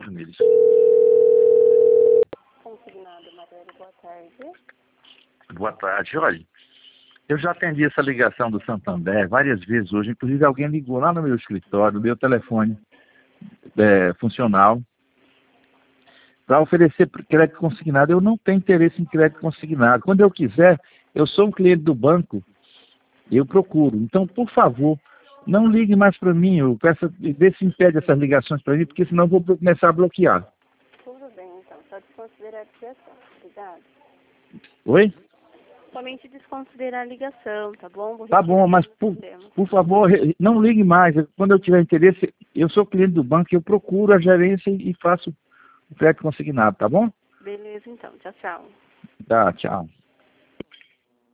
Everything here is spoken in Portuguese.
neles. Consignado, Matéria, boa tarde. Boa tarde. Olha, eu já atendi essa ligação do Santander várias vezes hoje. Inclusive, alguém ligou lá no meu escritório, no meu telefone funcional, para oferecer crédito consignado. Eu não tenho interesse em crédito consignado. Quando eu quiser, eu sou um cliente do banco, eu procuro. Então, por favor, não ligue mais para mim. Eu peço, vê se impede essas ligações para mim, porque senão eu vou começar a bloquear. Tudo bem, então. Só desconsiderar a ligação. Obrigada. Oi? Somente desconsiderar a ligação, tá bom? Vou Tá bom, mas por favor, não ligue mais. Quando eu tiver interesse, eu sou cliente do banco, eu procuro a gerência e faço o crédito consignado, tá bom? Beleza, então. Tchau, tchau. Tá, tchau.